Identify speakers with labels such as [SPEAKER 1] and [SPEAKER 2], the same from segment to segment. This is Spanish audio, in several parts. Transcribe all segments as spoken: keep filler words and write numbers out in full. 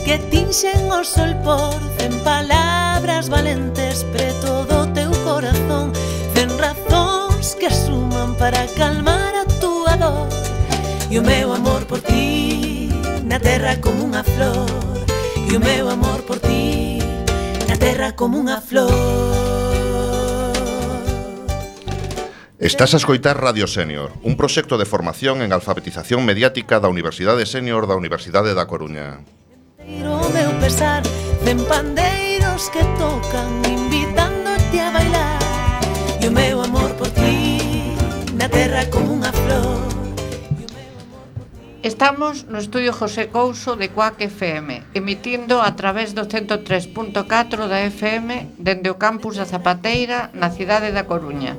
[SPEAKER 1] que tinxen o sol por cen palabras valentes preto do teu corazón, cen razóns que suman para calmar a túa dor. E o meu amor por ti na terra como unha flor, e o meu amor por ti na terra como unha flor.
[SPEAKER 2] Estás a escoitar Radio Sénior, un proxecto de formación en alfabetización mediática da Universidade Sénior da Universidade da Coruña.
[SPEAKER 1] O meu pesar, cen pandeiros que tocan invitándote a bailar, e o meu amor por ti na terra como unha flor.
[SPEAKER 3] Estamos no estudio José Couso de Cuac F M, emitindo a través do ciento tres punto catro da F M dende o campus da Zapateira na cidade da Coruña.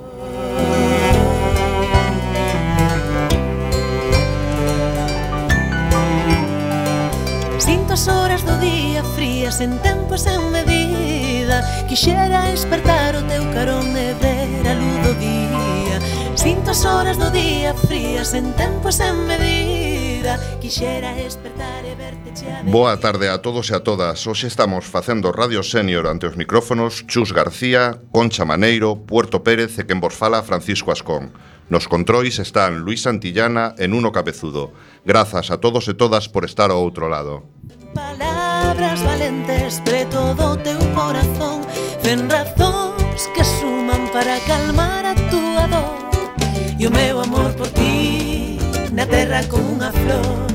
[SPEAKER 1] Sinto as horas do día frías en tempo sen medida, quixera despertar o teu carón e ver a luz do día. Sinto as horas do día frías en tempo sen medida, quixera despertar e verte chea de...
[SPEAKER 2] Boa tarde a todos e a todas. Hoxe estamos facendo Radio Sénior ante os micrófonos Chus García, Concha Maneiro, Puerto Pérez e quen vos fala Francisco Ascón. Nos controis están Luis Santillana e Nuno Cabezudo. Grazas a todos e todas por estar ao outro lado.
[SPEAKER 1] Palabras valentes preto do teu corazón, cen razóns que suman para calmar a túa dor, e o meu amor por ti na terra como unha flor.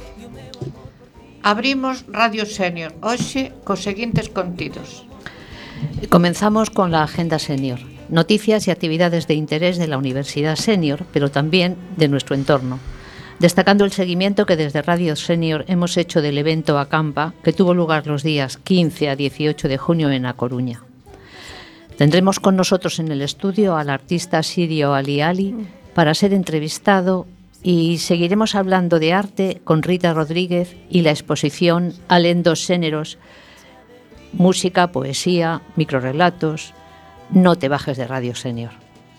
[SPEAKER 3] Abrimos Radio Sénior hoxe cos seguintes contidos.
[SPEAKER 4] Comenzamos con la Agenda Sénior, noticias y actividades de interés de la Universidad Sénior, pero también de nuestro entorno, destacando el seguimiento que desde Radio Sénior hemos hecho del evento Acampa, que tuvo lugar los días quince a dieciocho de junio en A Coruña. Tendremos con nosotros en el estudio al artista sirio Ali Ali para ser entrevistado, y seguiremos hablando de arte con Rita Rodríguez y la exposición Alén dos Xéneros, música, poesía, microrrelatos. No te bajes de Radio Sénior.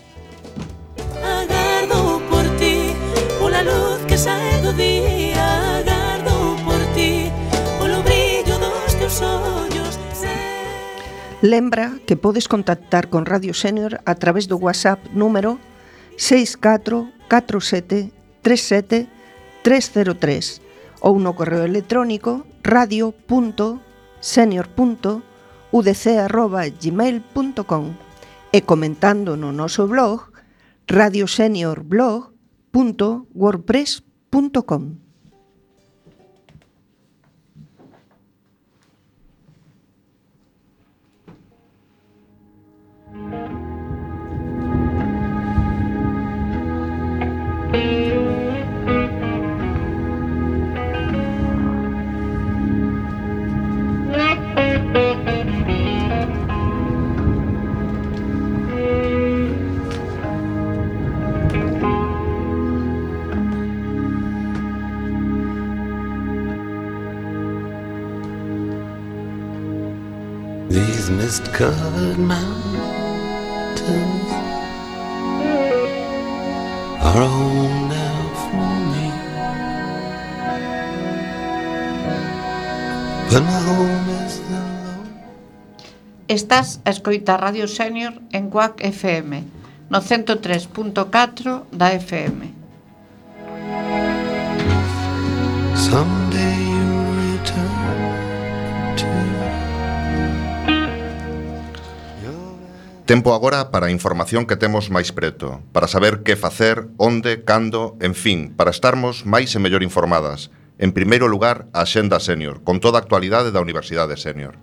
[SPEAKER 1] Agardo por ti, pola luz que sae do día, agardo por ti, polo brillo dos teus ollos.
[SPEAKER 5] Lembra que podes contactar con Radio Sénior a través do WhatsApp número seis catro catro sete tres sete tres cero tres ou no correo electrónico radio punto senior punto u d c arroba gmail punto com e comentando no noso blog radioseniorblog punto wordpress punto com.
[SPEAKER 6] These mist-covered mountains are a home now for me, but my home is the Lord.
[SPEAKER 3] Estás a escoitar Radio Sénior en Cuac F M, no ciento tres punto catro da F M.
[SPEAKER 6] Someday you'll return to.
[SPEAKER 2] Tempo agora para a información que temos máis preto, para saber que facer, onde, cando, en fin, para estarmos máis e mellor informadas. En primeiro lugar, a Axenda Sénior, con toda a actualidade da Universidade Sénior.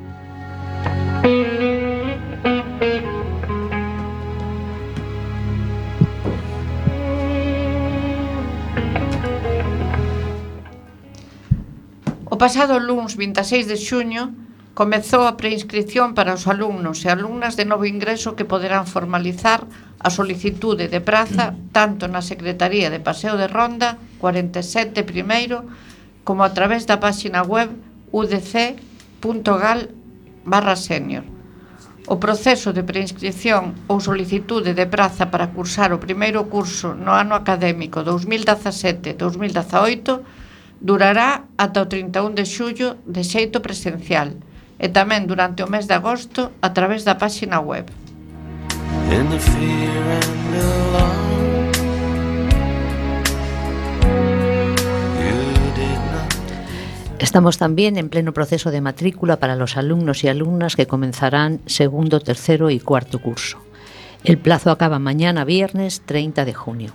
[SPEAKER 3] O pasado luns vinte e seis de xuño comezou a preinscripción para os alumnos e alumnas de novo ingreso que poderán formalizar a solicitude de praza tanto na Secretaría de Paseo de Ronda cuarenta e sete primeiro como a través da páxina web u d c punto gal barra sénior. O proceso de preinscripción ou solicitude de praza para cursar o primeiro curso no ano académico dous mil dezasete dous mil dezaoito Durará ata o trinta e un de xullo de xeito presencial e tamén durante o mes de agosto a través da páxina web.
[SPEAKER 6] In the fear and alarm, you did not.
[SPEAKER 4] Estamos también en pleno proceso de matrícula para los alumnos y alumnas que comenzarán segundo, tercero y cuarto curso. El plazo acaba mañana viernes treinta de junio.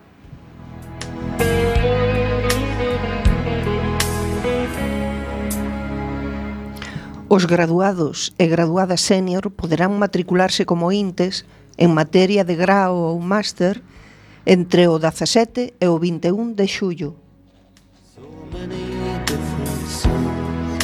[SPEAKER 5] Os graduados e graduadas sénior poderán matricularse como intes en materia de grao ou máster entre o dezasete e o vinte e un de xullo.
[SPEAKER 6] So many different songs,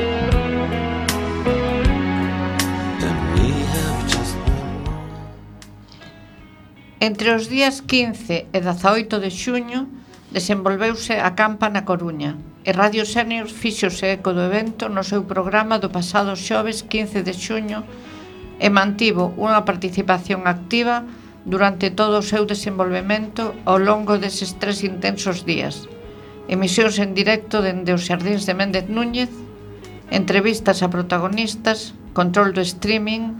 [SPEAKER 6] and we have just one more.
[SPEAKER 3] Entre os días quince e dezaoito de xuño desenvolveuse a campa na Coruña e Radio Sénior fíxose eco do evento no seu programa do pasado xoves quince de xuño e mantivo unha participación activa durante todo o seu desenvolvemento ao longo deses tres intensos días. Emisións en directo dende os xardíns de Méndez Núñez, entrevistas a protagonistas, control do streaming.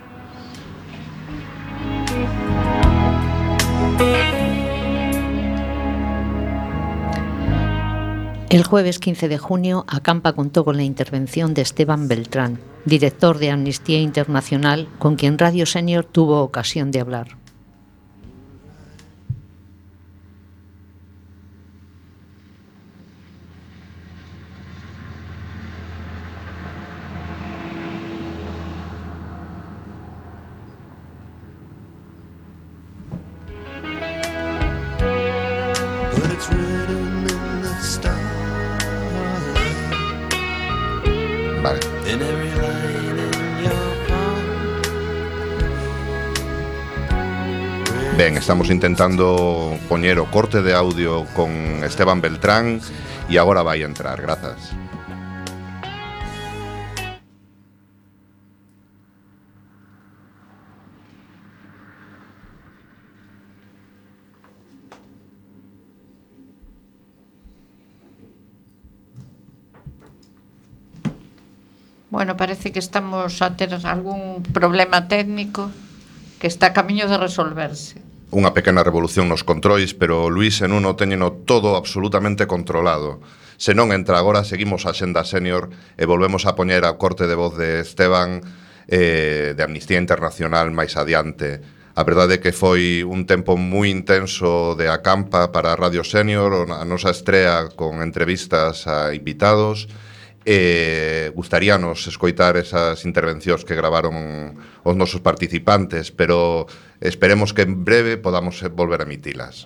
[SPEAKER 4] El jueves quince de junio, Acampa contó con la intervención de Esteban Beltrán, director de Amnistía Internacional, con quien Radio Sénior tuvo ocasión de hablar.
[SPEAKER 6] But it's written in the stars,
[SPEAKER 2] Vale.
[SPEAKER 6] in every line in your palm.
[SPEAKER 2] Ben, estamos intentando poñer o corte de audio con Esteban Beltrán e agora vai entrar, grazas.
[SPEAKER 3] Bueno, parece que estamos a ter algún problema técnico que está a camiño de resolverse.
[SPEAKER 2] Unha pequena revolución nos controis, pero Luís e Nuno teñeno todo absolutamente controlado. Se non entra agora, seguimos a Xenda Sénior e volvemos a poñer a corte de voz de Esteban eh, de Amnistía Internacional máis adiante. A verdade é que foi un tempo moi intenso de Acampa para Radio Sénior, a nosa estrea con entrevistas a invitados. E gustaríanos escoitar esas intervencións que gravaron os nosos participantes, pero esperemos que en breve podamos volver a emitilas.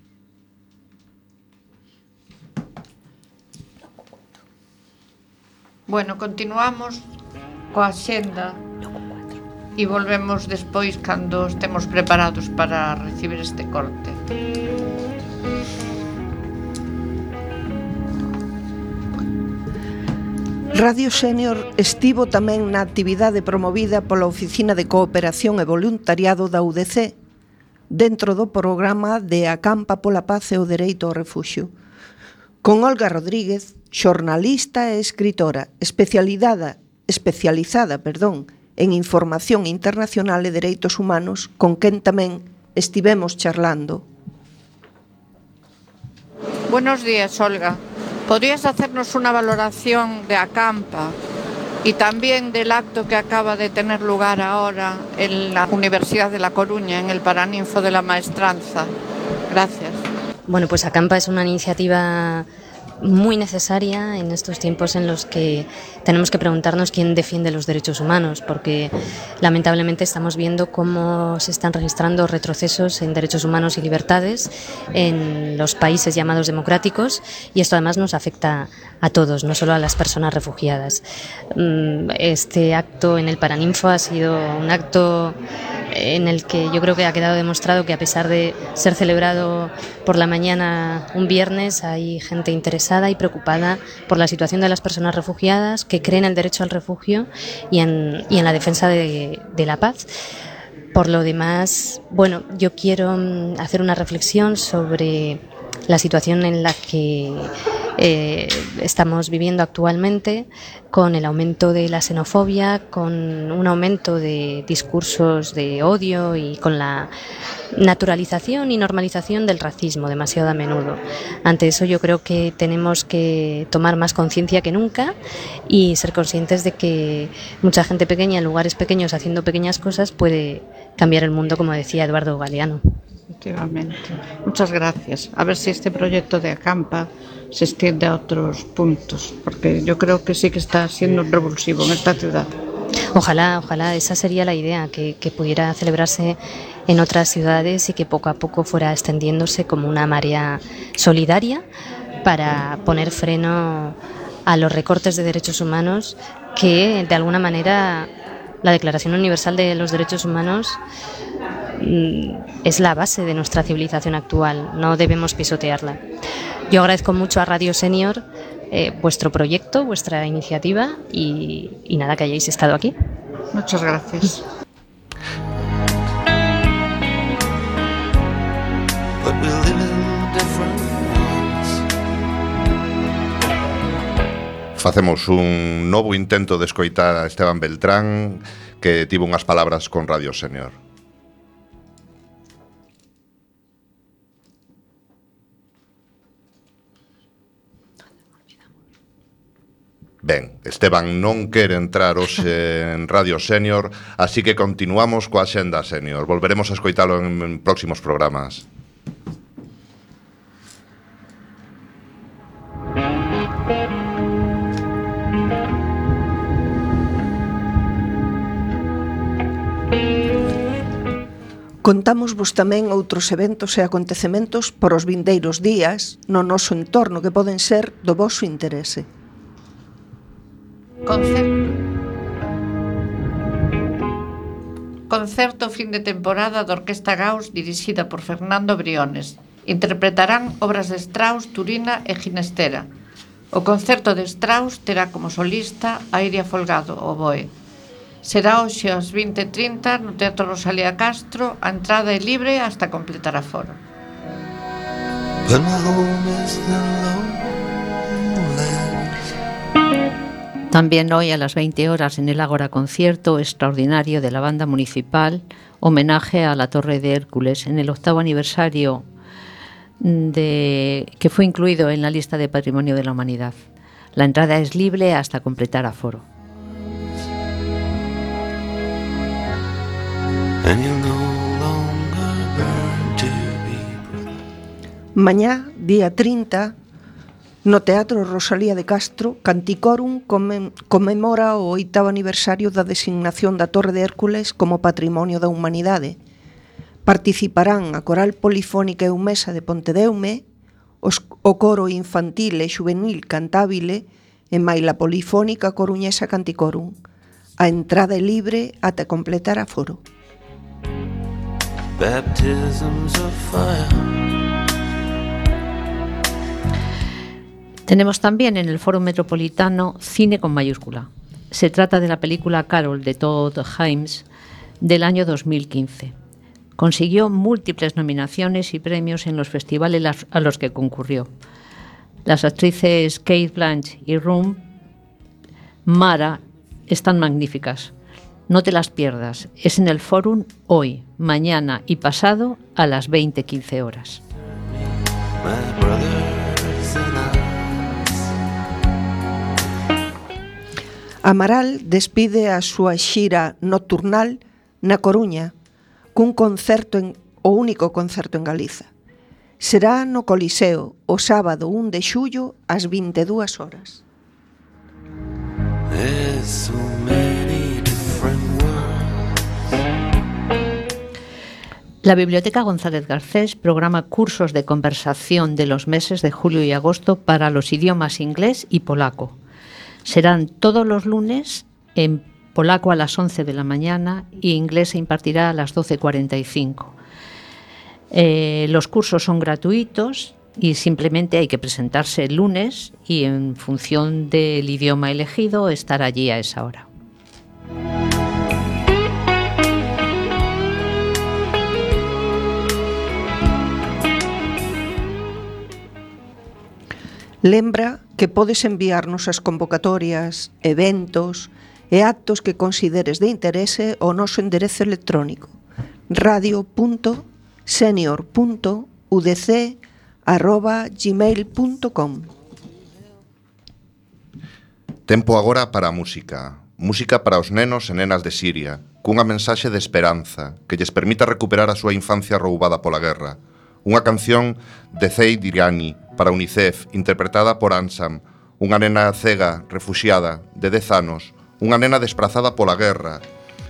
[SPEAKER 3] Bueno, continuamos coa xenda e volvemos despois cando estemos preparados para recibir este corte.
[SPEAKER 5] Radio Sénior estivo tamén na actividade promovida pola Oficina de Cooperación e Voluntariado da U D C, dentro do programa de Acampa pola Paz e o Dereito ao Refuxio, con Olga Rodríguez, xornalista e escritora, especializada, especializada, perdón, en información internacional e dereitos humanos, con quen tamén estivemos charlando.
[SPEAKER 3] Buenos días, Olga. ¿Podrías hacernos una valoración de Acampa y también del acto que acaba de tener lugar ahora en la Universidad de La Coruña, en el Paraninfo de la Maestranza? Gracias.
[SPEAKER 7] Bueno, pues Acampa es una iniciativa muy necesaria en estos tiempos en los que tenemos que preguntarnos quién defiende los derechos humanos, porque lamentablemente estamos viendo cómo se están registrando retrocesos en derechos humanos y libertades en los países llamados democráticos, y esto además nos afecta a todos, no solo a las personas refugiadas. Este acto en el Paraninfo ha sido un acto en el que yo creo que ha quedado demostrado que, a pesar de ser celebrado por la mañana un viernes, hay gente interesada y preocupada por la situación de las personas refugiadas, que creen en el derecho al refugio y en, y en la defensa de, de la paz. Por lo demás, bueno, yo quiero hacer una reflexión sobre la situación en la que eh, estamos viviendo actualmente con el aumento de la xenofobia, con un aumento de discursos de odio y con la naturalización y normalización del racismo demasiado a menudo. Ante eso yo creo que tenemos que tomar más conciencia que nunca y ser conscientes de que mucha gente pequeña en lugares pequeños haciendo pequeñas cosas puede cambiar el mundo, como decía Eduardo Galeano.
[SPEAKER 3] Efectivamente. Muchas gracias. A ver si este proyecto de Acampa se extiende a otros puntos, porque yo creo que sí que está siendo un revulsivo en esta ciudad.
[SPEAKER 7] Ojalá, ojalá, esa sería la idea, que, que pudiera celebrarse en otras ciudades y que poco a poco fuera extendiéndose como una marea solidaria para poner freno a los recortes de derechos humanos que, de alguna manera, la Declaración Universal de los Derechos Humanos es la base de nuestra civilización actual, no debemos pisotearla. Yo agradezco mucho a Radio Senior eh, vuestro proyecto, vuestra iniciativa y, y nada, que hayáis estado aquí.
[SPEAKER 3] Muchas gracias.
[SPEAKER 2] Facemos un novo intento de escoitar a Esteban Beltrán, que tivo unhas palabras con Radio Senior. Ben, Esteban non quere entrar hoxe en Radio Senior, así que continuamos coa Xenda Senior. Volveremos a escoitalo en, en próximos programas.
[SPEAKER 5] Contámosvos tamén outros eventos e acontecementos por os vindeiros días no noso entorno que poden ser do voso interese.
[SPEAKER 3] Concerto. Concerto fin de temporada da Orquesta Gauss dirixida por Fernando Briones. Interpretarán obras de Strauss, Turina e Ginestera. O concerto de Strauss terá como solista a Iria Folgado, oboe. Será hoxe ás vinte e trinta no Teatro Rosalía Castro. A entrada é libre hasta completar aforo.
[SPEAKER 6] But my home is the lowland.
[SPEAKER 4] También hoy a las veinte horas en el Ágora concierto extraordinario de la banda municipal, homenaje a la Torre de Hércules en el octavo aniversario de, que fue incluido en la lista de Patrimonio de la Humanidad. La entrada es libre hasta completar aforo.
[SPEAKER 5] Mañá, día trinta, no Teatro Rosalía de Castro, Canticorum conmemora o oitavo aniversario da designación da Torre de Hércules como Patrimonio da Humanidade. Participarán a Coral Polifónica Eumesa de Pontedeume, os, o Coro Infantil e Xuvenil Cantábile e maila Polifónica Coruñesa Canticorum. A entrada é libre ata completar aforo.
[SPEAKER 6] Baptisms of fire.
[SPEAKER 4] Tenemos también en el Foro Metropolitano Cine con mayúscula. Se trata de la película Carol de Todd Haynes del año dos mil quince. Consiguió múltiples nominaciones y premios en los festivales a los que concurrió. Las actrices Cate Blanchett y Rum Mara están magníficas. No te las pierdas. Es en el Fórum hoy, mañana y pasado a las veinte quince horas.
[SPEAKER 5] Amaral despide a súa xira nocturnal na Coruña cun concerto en, o único concerto en Galiza. Será no Coliseo o sábado un de xullo ás vinte e dúas horas.
[SPEAKER 4] La Biblioteca González Garcés programa cursos de conversación de los meses de julio y agosto para los idiomas inglés y polaco. Serán todos los lunes, en polaco a las once de la mañana y inglés se impartirá a las doce cuarenta y cinco. Eh, los cursos son gratuitos y simplemente hay que presentarse el lunes y en función del idioma elegido estar allí a esa hora.
[SPEAKER 5] Lembra que podes enviarnos as convocatorias, eventos e actos que consideres de interese ao noso enderezo electrónico radio punto senior punto u d c arroba gmail punto com.
[SPEAKER 2] Tempo agora para a música. Música para os nenos e nenas de Siria, cunha mensaxe de esperanza que lles permita recuperar a súa infancia roubada pola guerra. Unha canción de Zeid Iriani para UNICEF, interpretada por Ansam, unha nena cega, refuxiada, de dez anos, unha nena desprazada pola guerra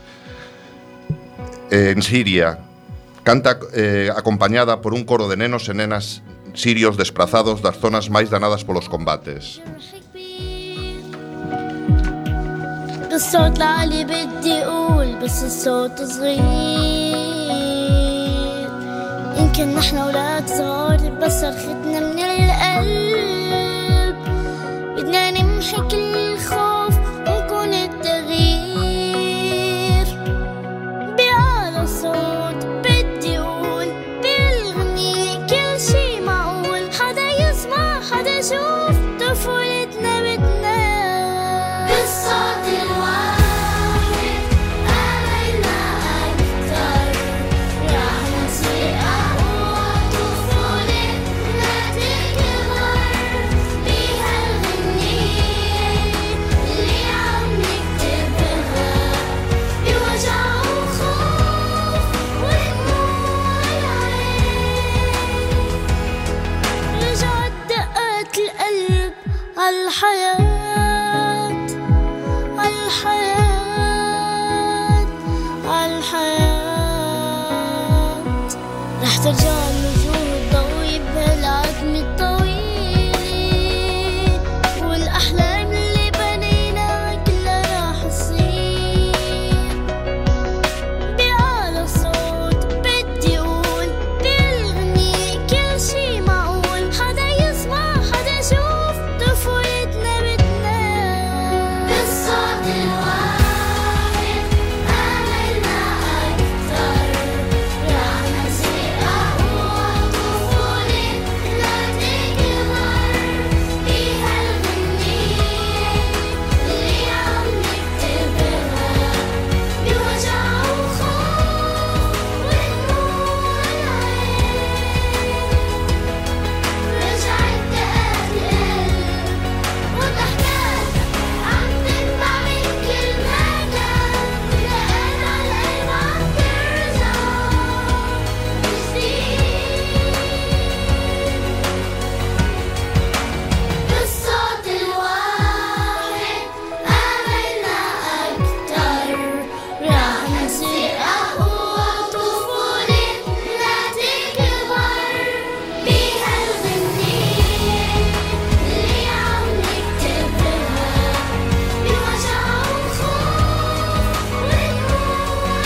[SPEAKER 2] eh, en Siria. Canta eh, acompañada por un coro de nenos e nenas sirios desprazados das zonas máis danadas polos combates.
[SPEAKER 8] الصوت العالي بدي أقول بس الصوت صغير. يمكن نحن أولاد صغار بس صرختنا من القلب. بدنا نمحي كل الخوف ونكون التغيير. بأعلى صوت بدي أقول بالغنية كل شي معقول. حدا يسمع حدا يشوف طفولتنا بدنا بالصوت الواحد أملنا أكتر. رح نصير أقوى طفولتنا تكبر بهالغنية اللي عم نكتبها بوجع وخوف ودموع العين. رجعت دقات القلب عالحياة عالحياة عالحياة. رح ترجع النجوم الضوية بهالعتمة الطويلة والأحلام اللي بنيناها كلها رح تصير. بأعلى صوت بدي أقول بالغنية كل شي معقول. حدا يسمع حدا يشوف طفولتنا بدنا بالصوت الواحد أملنا أكتر. رح نصير أقوى طفولتنا تكبر بهالغنية اللي عم نكتبها بوجع وخوف ودموع العين. رجعت دقات القلب وضحكات عم تنبع من كل مكان. لقينا القلب عم ترجع جديد. بالصوت الواحد أملنا أكتر. رح نصير أقوى طفولتنا تكبر بهالغنية اللي عم نكتبها بوجع وخوف ودموع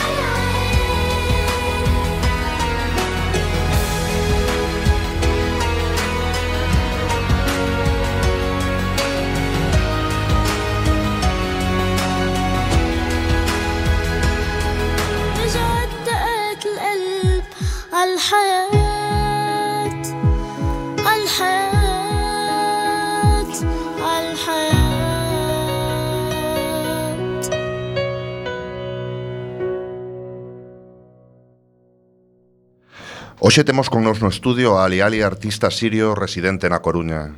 [SPEAKER 8] العين. رجعت دقات القلب عالحياة عالحياة عالحياة.
[SPEAKER 2] Hoxe temos con nos no estudio a Ali Ali, artista sirio residente na Coruña.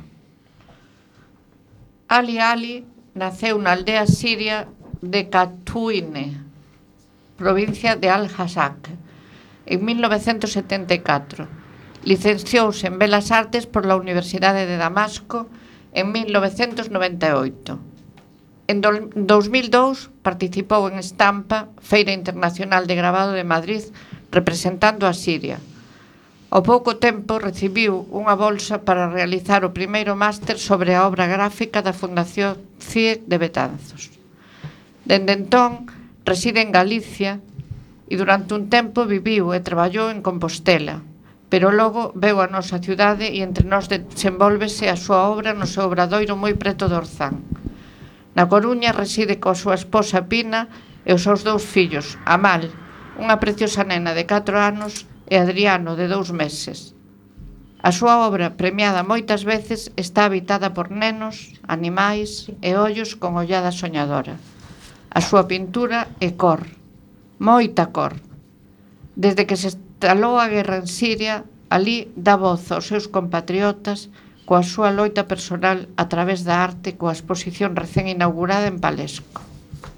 [SPEAKER 3] Ali Ali naceu na aldea siria de Katouine, provincia de Al-Hassak, en mil novecentos setenta e catro. Licenciouse en Belas Artes por la Universidade de Damasco en mil novecentos noventa e oito. En dos mil dous participou en Estampa, Feira Internacional de Grabado de Madrid, representando a Siria. Ao pouco tempo recibiu unha bolsa para realizar o primeiro máster sobre a obra gráfica da Fundación C I E de Betanzos. Dende entón, reside en Galicia e durante un tempo viviu e traballou en Compostela, pero logo veu a nosa ciudade e entre nós desenvólvese a súa obra no seu obradoiro moi preto de Orzán. Na Coruña reside coa súa esposa Pina e os seus dous fillos, Amal, unha preciosa nena de catro anos, e Adriano, de dous meses. A súa obra, premiada moitas veces, está habitada por nenos, animais e ollos con ollada soñadora. A súa pintura é cor, moita cor. Desde que se instalou a guerra en Siria, alí dá voz aos seus compatriotas coa súa loita personal a través da arte coa exposición recén inaugurada en Palesco.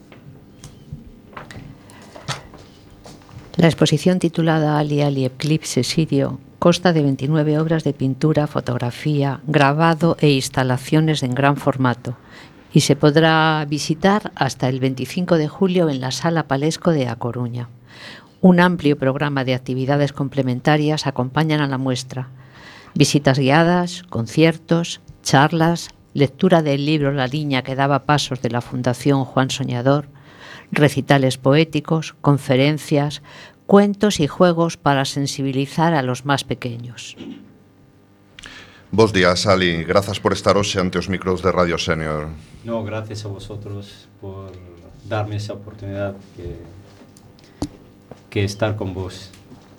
[SPEAKER 4] La exposición titulada Ali Ali Eclipse Sirio consta de veintinueve obras de pintura, fotografía, grabado e instalaciones en gran formato y se podrá visitar hasta el veinticinco de julio en la Sala Palesco de A Coruña. Un amplio programa de actividades complementarias acompañan a la muestra: visitas guiadas, conciertos, charlas, lectura del libro La Niña que daba pasos de la Fundación Juan Soñador, recitales poéticos, conferencias, cuentos y juegos para sensibilizar a los más pequeños.
[SPEAKER 2] Bos días, Ali. Grazas por estar hoxe ante os micros de Radio Senior.
[SPEAKER 9] No, gracias a vosotros por darme esa oportunidad que, que estar con vos.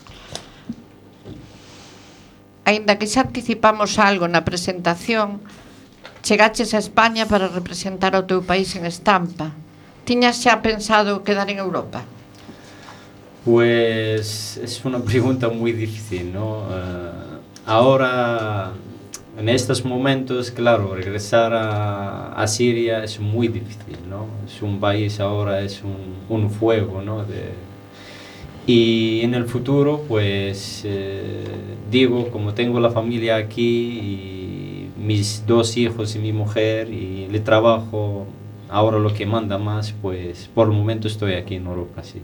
[SPEAKER 3] Aínda que xa anticipamos algo na presentación, chegaches a España para representar o teu país en estampa. Tiñas xa pensado quedar en Europa?
[SPEAKER 9] Pues es una pregunta muy difícil, ¿no? Uh, ahora, en estos momentos, claro, regresar a, a Siria es muy difícil, ¿no? Es un país ahora, es un, un fuego, ¿no? De, y en el futuro, pues, eh, digo, como tengo la familia aquí y mis dos hijos y mi mujer y el trabajo, ahora lo que manda más, pues, por el momento estoy aquí en Europa, sí.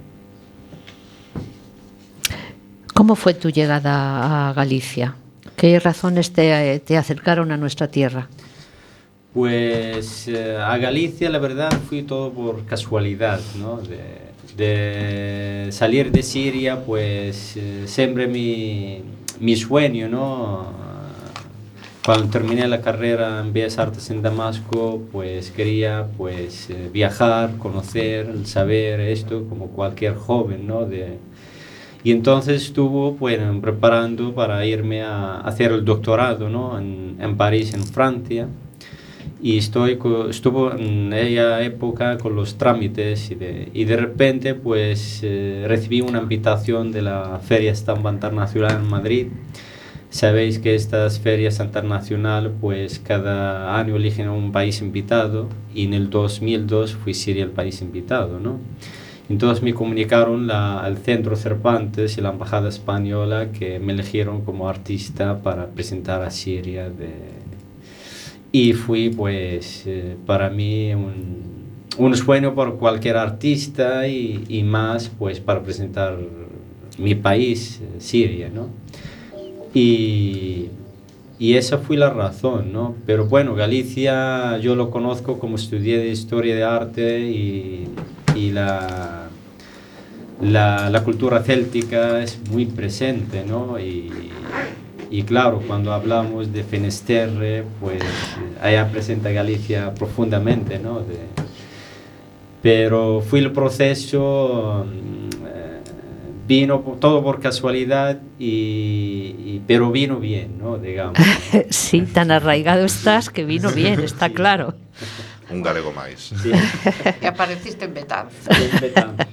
[SPEAKER 4] ¿Cómo fue tu llegada a Galicia? ¿Qué razones te, te acercaron a nuestra tierra?
[SPEAKER 9] Pues eh, a Galicia, la verdad, fui todo por casualidad, ¿no? De, de salir de Siria, pues eh, siempre mi, mi sueño, ¿no? Cuando terminé la carrera en Bellas Artes en Damasco, pues quería pues eh, viajar, conocer, saber esto como cualquier joven, ¿no? De, y entonces estuve pues, preparando para irme a hacer el doctorado, ¿no? en, en París, en Francia. Y estoy, estuve en aquella época con los trámites y de, y de repente pues, eh, recibí una invitación de la Feria Estampa Internacional en Madrid. Sabéis que estas ferias internacionales pues, cada año eligen a un país invitado y en el dos mil dos fui Siria el país invitado, ¿no? Entonces me comunicaron la, el Centro Cervantes y la Embajada Española que me eligieron como artista para presentar a Siria. De, y fui, pues, eh, para mí un, un sueño por cualquier artista y, y más, pues, para presentar mi país, eh, Siria, ¿no? Y, y esa fue la razón, ¿no? Pero bueno, Galicia yo lo conozco como estudié de Historia de Arte y... y la, la, la cultura céltica es muy presente, ¿no? Y, y claro, cuando hablamos de Finisterre, pues allá presenta Galicia profundamente, ¿no? De, pero fue el proceso, eh, vino todo por casualidad, y, y, pero vino bien, ¿no? Digamos.
[SPEAKER 4] Sí, tan arraigado estás que vino bien, está
[SPEAKER 9] Sí.
[SPEAKER 4] claro.
[SPEAKER 2] Un galego máis.
[SPEAKER 9] Sí.
[SPEAKER 3] Que apareciste en Betanzos.
[SPEAKER 9] En Betanzos.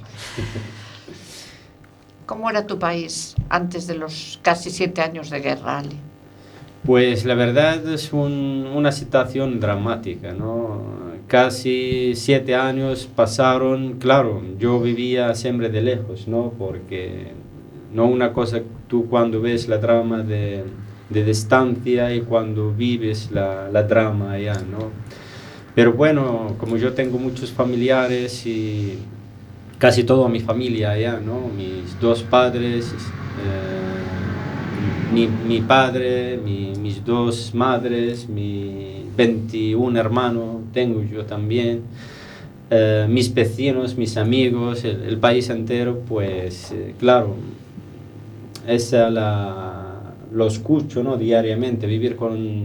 [SPEAKER 3] ¿Cómo era tu país antes de los casi siete años de guerra, Ali?
[SPEAKER 9] Pues la verdad es un, una situación dramática, ¿no? Casi siete años pasaron, claro, yo vivía siempre de lejos, ¿no? Porque no una cosa, tú cuando ves la drama de, de distancia y cuando vives la, la drama allá, ¿no? Pero bueno, como yo tengo muchos familiares y casi toda mi familia allá, ¿no? Mis dos padres, eh, mi, mi padre, mi, mis dos madres, mi veintiún hermanos tengo yo también, eh, mis vecinos, mis amigos, el, el país entero, pues eh, claro, esa la, lo escucho, ¿no? Diariamente, vivir con,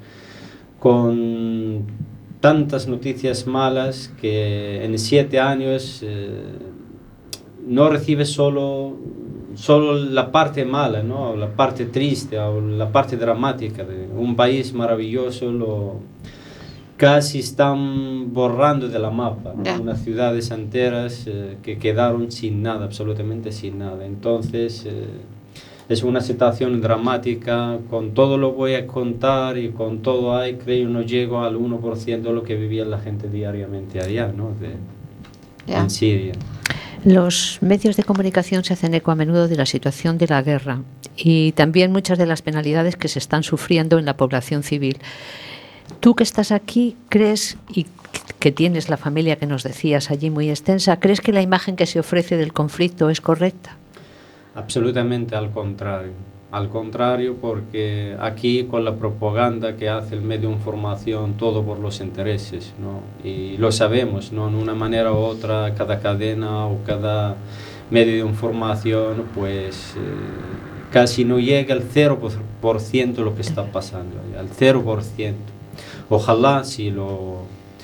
[SPEAKER 9] con tantas noticias malas que en siete años eh, no recibes solo solo la parte mala, ¿no? La parte triste o la parte dramática de un país maravilloso, lo casi están borrando de la mapa, ¿no?
[SPEAKER 3] Ya.
[SPEAKER 9] Unas ciudades enteras eh, que quedaron sin nada, absolutamente sin nada. Entonces eh, es una situación dramática, con todo lo voy a contar y con todo hay, creo, no llego al uno por ciento de lo que vivía la gente diariamente allá, ¿no? De,
[SPEAKER 3] Ya.
[SPEAKER 9] en Siria.
[SPEAKER 4] Los medios de comunicación se hacen eco a menudo de la situación de la guerra y también muchas de las penalidades que se están sufriendo en la población civil. Tú que estás aquí, ¿crees, y que tienes la familia que nos decías allí muy extensa, crees que la imagen que se ofrece del conflicto es correcta?
[SPEAKER 9] Absolutamente al contrario. Al contrario, porque aquí con la propaganda que hace el medio de información, todo por los intereses, ¿no? Y lo sabemos, ¿no? En una manera u otra, cada cadena o cada medio de información, pues eh, casi no llega al cero por ciento lo que está pasando, al cero por ciento. Ojalá si lo,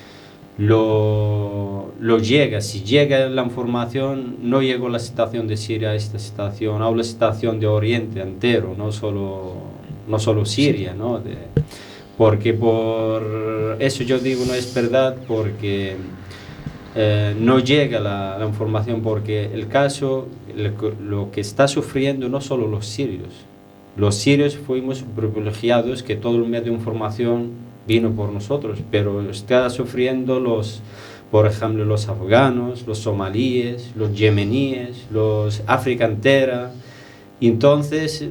[SPEAKER 9] lo, lo llega, si llega la información, no llegó la situación de Siria a esta situación, o la situación de Oriente entero, no solo, no solo Siria, ¿no? De, porque por eso yo digo no es verdad, porque eh, no llega la, la información, porque el caso, lo, lo que está sufriendo no solo los sirios, los sirios fuimos privilegiados que todo el medio de información vino por nosotros, pero está sufriendo los, por ejemplo, los afganos, los somalíes, los yemeníes, los África entera. Y entonces,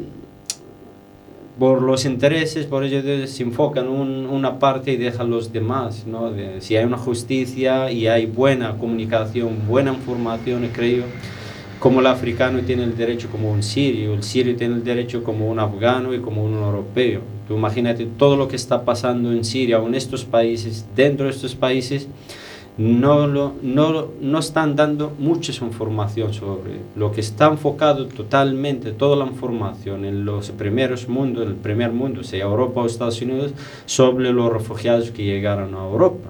[SPEAKER 9] por los intereses, por ello se enfocan un, una parte y dejan los demás, ¿no? De, si hay una justicia y hay buena comunicación, buena información, creo, como el africano tiene el derecho como un sirio, el sirio tiene el derecho como un afgano y como un europeo. Tú imagínate todo lo que está pasando en Siria o en estos países, dentro de estos países, no, lo, no, no están dando mucha información sobre lo que está enfocado totalmente, toda la información en los primeros mundos, en el primer mundo, sea Europa o Estados Unidos, sobre los refugiados que llegaron a Europa,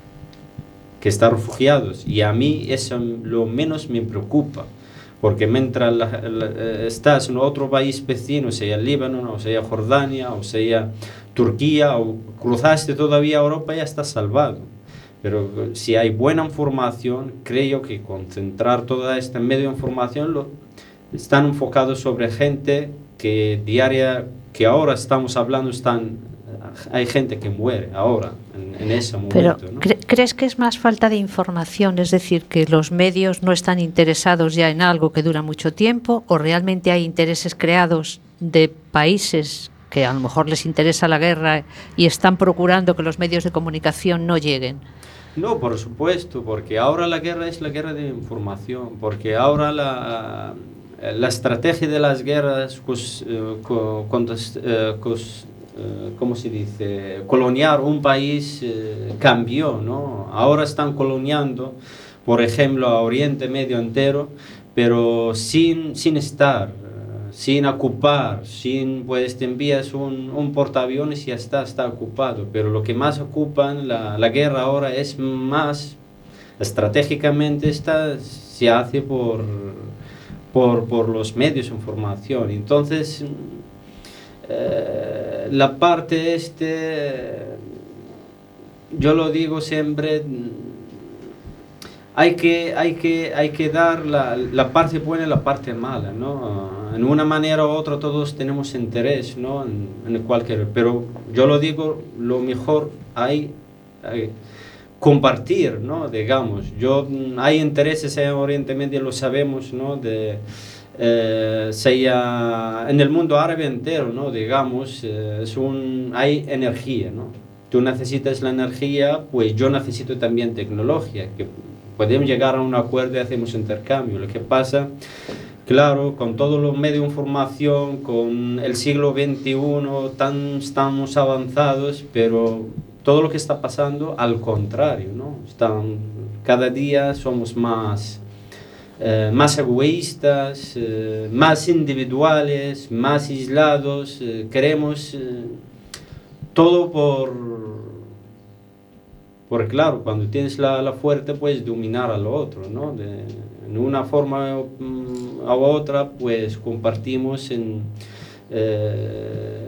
[SPEAKER 9] que están refugiados. Y a mí eso lo menos me preocupa. Porque mientras la, la, estás en otro país vecino, sea Líbano, o sea Jordania, o sea Turquía, o cruzaste todavía a Europa, ya estás salvado. Pero si hay buena información, creo que concentrar toda esta medio de información lo, están enfocados sobre gente que diaria, que ahora estamos hablando, están, hay gente que muere ahora, en, en ese momento.
[SPEAKER 4] Pero,
[SPEAKER 9] ¿no?
[SPEAKER 4] ¿cre- ¿crees que es más falta de información? Es decir, que los medios no están interesados ya en algo que dura mucho tiempo, o realmente hay intereses creados de países que a lo mejor les interesa la guerra y están procurando que los medios de comunicación no lleguen?
[SPEAKER 9] No, por supuesto, porque ahora la guerra es la guerra de información, porque ahora la, la estrategia de las guerras, cos, eh, co, contas, eh, cos, eh, ¿cómo se dice? Coloniar un país eh, cambió, ¿no? Ahora están coloniando, por ejemplo, a Oriente Medio entero, pero sin, sin estar, sin ocupar, sin, pues te envías un, un portaaviones y ya está, está ocupado. Pero lo que más ocupan la, la guerra ahora es más, estratégicamente está, se hace por, por, por los medios de información. Entonces, eh, la parte este, yo lo digo siempre, hay que, hay que, hay que dar la, la parte buena y la parte mala, ¿no? En una manera u otra todos tenemos interés, ¿no? En, en cualquier, pero yo lo digo, lo mejor hay, hay compartir, ¿no? Digamos, yo, hay intereses en Oriente Medio, lo sabemos, ¿no? De, eh, sea en el mundo árabe entero, ¿no? Digamos, eh, es un, hay energía, ¿no? Tú necesitas la energía, pues yo necesito también tecnología, que podemos llegar a un acuerdo y hacemos intercambio. Lo que pasa, claro, con todos los medios de información, con el siglo veintiuno, tan, estamos avanzados, pero todo lo que está pasando, al contrario, ¿no? Están, cada día somos más, eh, más egoístas, eh, más individuales, más aislados, eh, queremos eh, todo por... Porque claro, cuando tienes la, la fuerte puedes dominar al otro, ¿no? De, En una forma mm, u otra, pues compartimos en eh,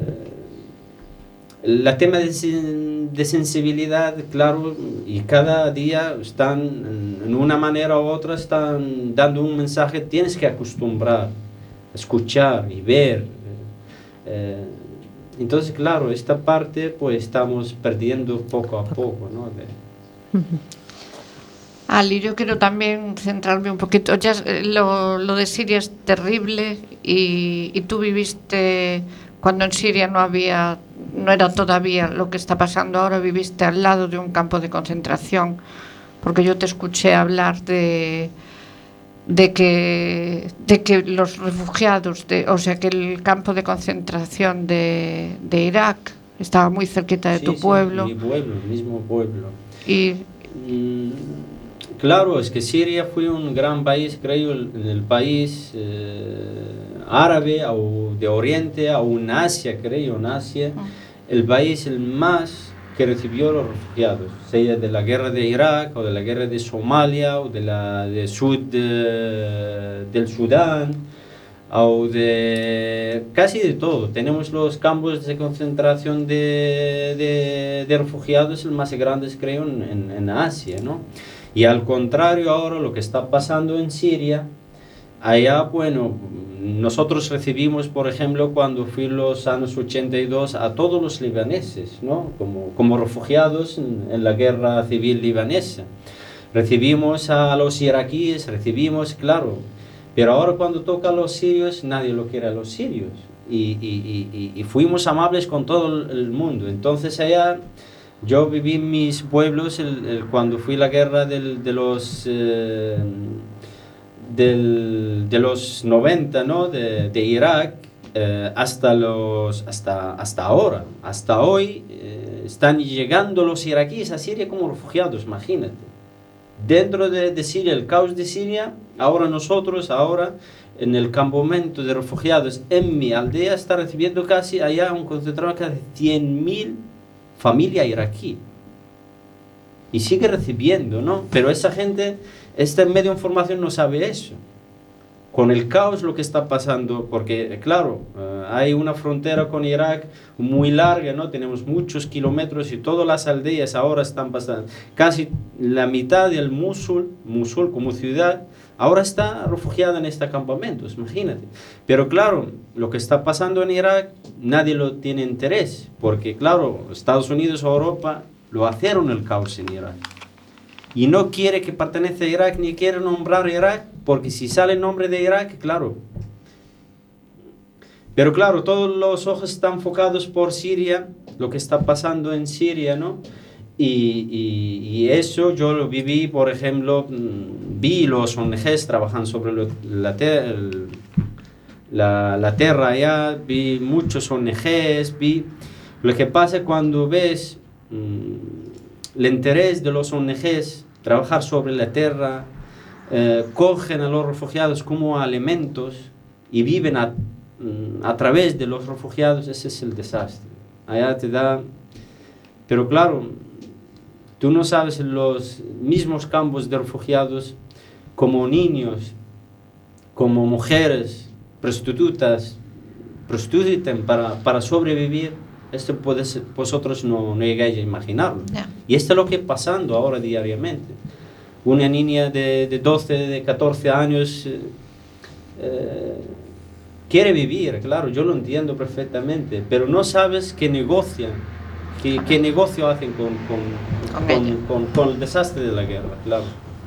[SPEAKER 9] el tema de, sen- de sensibilidad, claro, y cada día están, en- en una manera u otra, están dando un mensaje, tienes que acostumbrar, escuchar y ver. eh, entonces, claro, esta parte pues estamos perdiendo poco a poco, ¿no? De-
[SPEAKER 3] Ali, yo quiero también centrarme un poquito. Ya eh, lo, lo de Siria es terrible y, y tú viviste cuando en Siria no había, no era todavía lo que está pasando ahora, viviste al lado de un campo de concentración, porque yo te escuché hablar de de que de que los refugiados, de, o sea que el campo de concentración de, de Irak estaba muy cerquita de
[SPEAKER 9] Sí,
[SPEAKER 3] tu
[SPEAKER 9] sí,
[SPEAKER 3] pueblo
[SPEAKER 9] mi pueblo, el mismo pueblo.
[SPEAKER 3] y
[SPEAKER 9] Mm, Claro, es que Siria fue un gran país, creo, el, el país eh, árabe o de Oriente, o en Asia, creo, en Asia, el país el más que recibió los refugiados, sea de la guerra de Irak, o de la guerra de Somalia, o de la de Sud, eh, del Sudán, o de casi de todo. Tenemos los campos de concentración de, de, de refugiados, el más grandes, creo, en, en, en Asia, ¿no? Y al contrario, ahora lo que está pasando en Siria, allá, bueno, nosotros recibimos, por ejemplo, cuando fui los años ochenta y dos, a todos los libaneses, ¿no? Como, como refugiados en, en la guerra civil libanesa. Recibimos a los iraquíes, recibimos, claro, pero ahora cuando toca a los sirios, nadie lo quiere a los sirios. Y, y, y, y fuimos amables con todo el mundo. Entonces allá... Yo viví en mis pueblos el, el, cuando fui a la guerra del, de, los, eh, del, de los noventa, ¿no? de, de Irak, eh, hasta, los, hasta, hasta ahora. Hasta hoy eh, están llegando los iraquíes a Siria como refugiados, imagínate. Dentro de, de Siria, el caos de Siria, ahora nosotros, ahora en el campamento de refugiados en mi aldea, está recibiendo casi allá un concentrado de cien mil familia iraquí y sigue recibiendo, ¿no? Pero esa gente, este medio de información no sabe eso. Con el caos lo que está pasando, porque claro, uh, hay una frontera con Irak muy larga, ¿no? Tenemos muchos kilómetros y todas las aldeas ahora están pasando. Casi la mitad del Mosul, Mosul como ciudad, ahora está refugiada en este campamento, imagínate. Pero claro, lo que está pasando en Irak, nadie lo tiene interés, porque claro, Estados Unidos o Europa lo hicieron el caos en Irak. Y no quiere que pertenezca a Irak, ni quiere nombrar Irak, porque si sale el nombre de Irak, claro. Pero claro, todos los ojos están enfocados por Siria, lo que está pasando en Siria, ¿no? Y, y, y eso yo lo viví, por ejemplo, vi los O N Ges trabajando sobre lo, la, ter, el, la, la tierra allá, vi muchos O N Ges, vi lo que pasa cuando ves mmm, el interés de los O N Ges trabajar sobre la tierra, eh, cogen a los refugiados como alimentos y viven a, a través de los refugiados. Ese es el desastre. Allá te da... Pero claro, tú no sabes en los mismos campos de refugiados, como niños, como mujeres, prostitutas, prostituten para, para sobrevivir. Esto puede ser, vosotros no, no llegáis a imaginarlo.
[SPEAKER 3] Yeah.
[SPEAKER 9] Y esto es lo que está pasando ahora diariamente. Una niña de, de doce, de catorce años eh, eh, quiere vivir, claro, yo lo entiendo perfectamente, pero no sabes qué negocian, qué, qué negocio hacen con, con,
[SPEAKER 3] Con
[SPEAKER 9] con, con, con el desastre de la guerra, claro.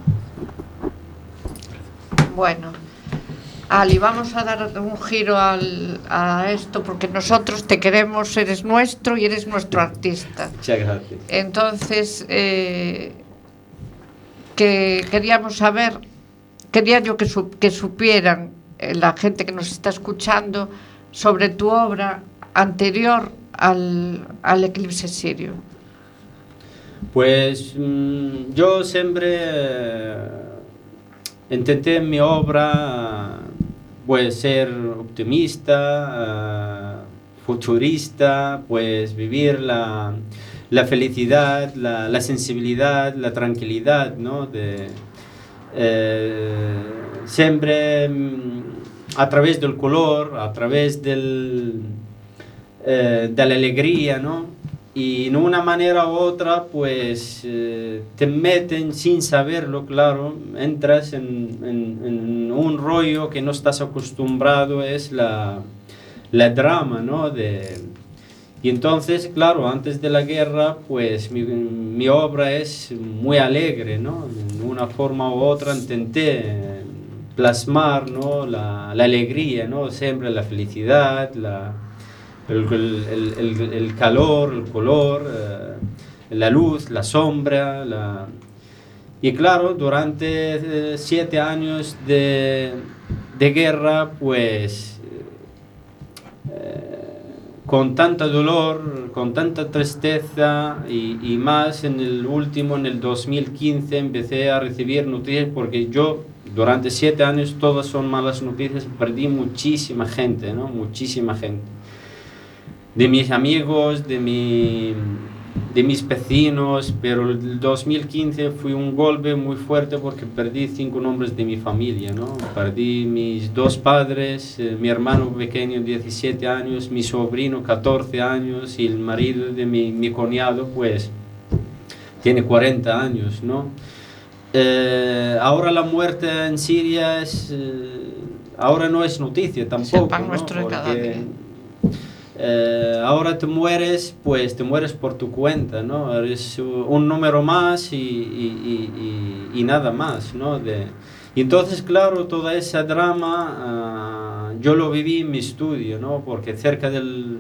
[SPEAKER 3] Bueno, Ali, vamos a dar un giro al, a esto porque nosotros te queremos, eres nuestro y eres nuestro artista.
[SPEAKER 9] Muchas gracias.
[SPEAKER 3] Entonces, eh, que queríamos saber, quería yo que, su, que supieran eh, la gente que nos está escuchando sobre tu obra anterior al, al eclipse sirio.
[SPEAKER 9] Pues mmm, yo siempre eh, intenté en mi obra pues ser optimista, uh, futurista, pues vivir la, la felicidad, la, la sensibilidad, la tranquilidad, ¿no? De, eh, sempre mm, a través del color, a través del, eh, de la alegría, ¿no? Y de una manera u otra, pues eh, te meten sin saberlo, claro, entras en, en, en un rollo que no estás acostumbrado, es la, la drama, ¿no? De, y entonces, claro, antes de la guerra, pues mi, mi obra es muy alegre, ¿no? De una forma u otra intenté plasmar, ¿no? la, la alegría, ¿no? Siempre la felicidad, la... El, el, el, el calor, el color, eh, la luz, la sombra. La... Y claro, durante eh, siete años de, de guerra, pues eh, con tanto dolor, con tanta tristeza y, y más en el último, en el dos mil quince, empecé a recibir noticias porque yo durante siete años todas son malas noticias, perdí muchísima gente, ¿no? Muchísima gente. De mis amigos, de, mi, de mis vecinos, pero el dos mil quince fue un golpe muy fuerte porque perdí cinco nombres de mi familia, ¿no? Perdí mis dos padres, eh, mi hermano pequeño diecisiete años, mi sobrino catorce años y el marido de mi, mi cuñado pues tiene cuarenta años, ¿no? Eh, ahora la muerte en Siria es, eh, ahora no es noticia tampoco,
[SPEAKER 3] pan
[SPEAKER 9] ¿no?
[SPEAKER 3] nuestro de cada día.
[SPEAKER 9] Eh, ahora te mueres, pues te mueres por tu cuenta, ¿no? Eres un número más y, y, y, y nada más, ¿no? De, y entonces, claro, toda esa drama uh, yo lo viví en mi estudio, ¿no? Porque cerca del,